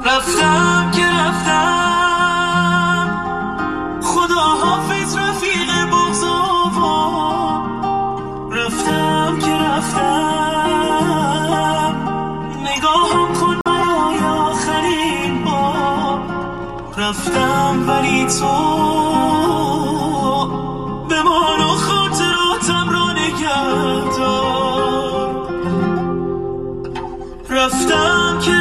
رفتم که رفتم، خدا حافظ رفیق بغضاوا. رفتم که رفتم، نگاهم کن برای آخرین بار. رفتم ولی تو بمان و خاطراتم را نگه دار. رفتم که